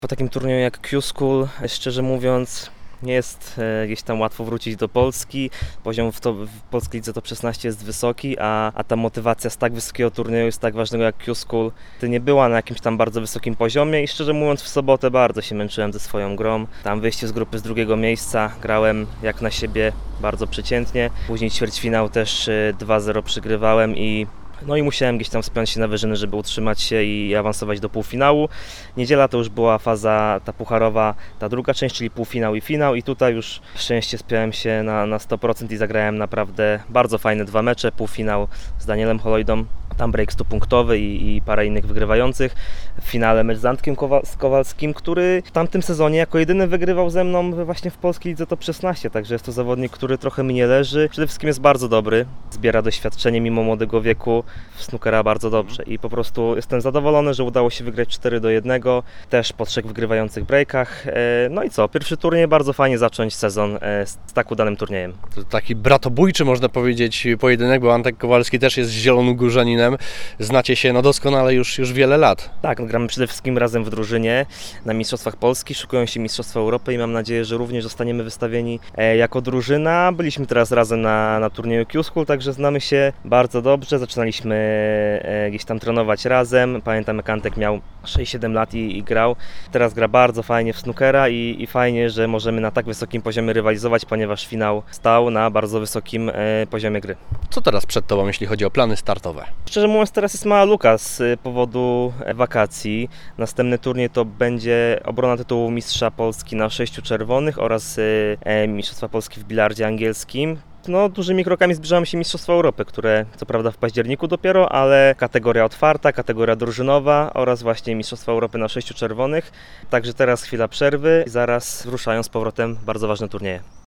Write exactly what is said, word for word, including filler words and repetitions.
Po takim turnieju jak Q-School, szczerze mówiąc, nie jest e, gdzieś tam łatwo wrócić do Polski. Poziom w, to, w polskiej lidze top szesnaście jest wysoki, a, a ta motywacja z tak wysokiego turnieju, jest tak ważnego jak Q-School, to nie była na jakimś tam bardzo wysokim poziomie i szczerze mówiąc w sobotę bardzo się męczyłem ze swoją grą. Tam wyjście z grupy z drugiego miejsca, grałem jak na siebie bardzo przeciętnie. Później ćwierćfinał też e, dwa zero przygrywałem i No i musiałem gdzieś tam wspiąć się na wyżyny, żeby utrzymać się i awansować do półfinału. Niedziela to już była faza ta pucharowa, ta druga część, czyli półfinał i finał i tutaj już szczęście spiąłem się na, na sto procent i zagrałem naprawdę bardzo fajne dwa mecze. Półfinał z Danielem Holojdą, tam break stupunktowy i, i parę innych wygrywających. W finale mecz z Antkiem Kowa- z Kowalskim, który w tamtym sezonie jako jedyny wygrywał ze mną właśnie w polskiej lidze top szesnaście, także jest to zawodnik, który trochę mi nie leży. Przede wszystkim jest bardzo dobry, zbiera doświadczenie mimo młodego wieku, w snookera bardzo dobrze i po prostu jestem zadowolony, że udało się wygrać cztery do jednego, też po trzech wygrywających breakach. No i co, pierwszy turniej, bardzo fajnie zacząć sezon z tak udanym turniejem. To taki bratobójczy, można powiedzieć, pojedynek, bo Antek Kowalski też jest zielonogórzaninem. Znacie się no doskonale już, już wiele lat. Tak, no gramy przede wszystkim razem w drużynie na Mistrzostwach Polski, szykują się Mistrzostwa Europy i mam nadzieję, że również zostaniemy wystawieni jako drużyna. Byliśmy teraz razem na, na turnieju Q-School, także znamy się bardzo dobrze, zaczynaliśmy gdzieś tam trenować razem. Pamiętam, jak Antek miał sześć siedem lat i, i grał. Teraz gra bardzo fajnie w snookera i, i fajnie, że możemy na tak wysokim poziomie rywalizować, ponieważ finał stał na bardzo wysokim e, poziomie gry. Co teraz przed Tobą, jeśli chodzi o plany startowe? Szczerze mówiąc, teraz jest mała luka z powodu wakacji. Następny turniej to będzie obrona tytułu Mistrza Polski na sześciu czerwonych oraz e, Mistrzostwa Polski w bilardzie angielskim. No, dużymi krokami zbliżamy się Mistrzostwa Europy, które co prawda w październiku dopiero, ale kategoria otwarta, kategoria drużynowa oraz właśnie Mistrzostwa Europy na sześciu czerwonych. Także teraz chwila przerwy i zaraz ruszają z powrotem bardzo ważne turnieje.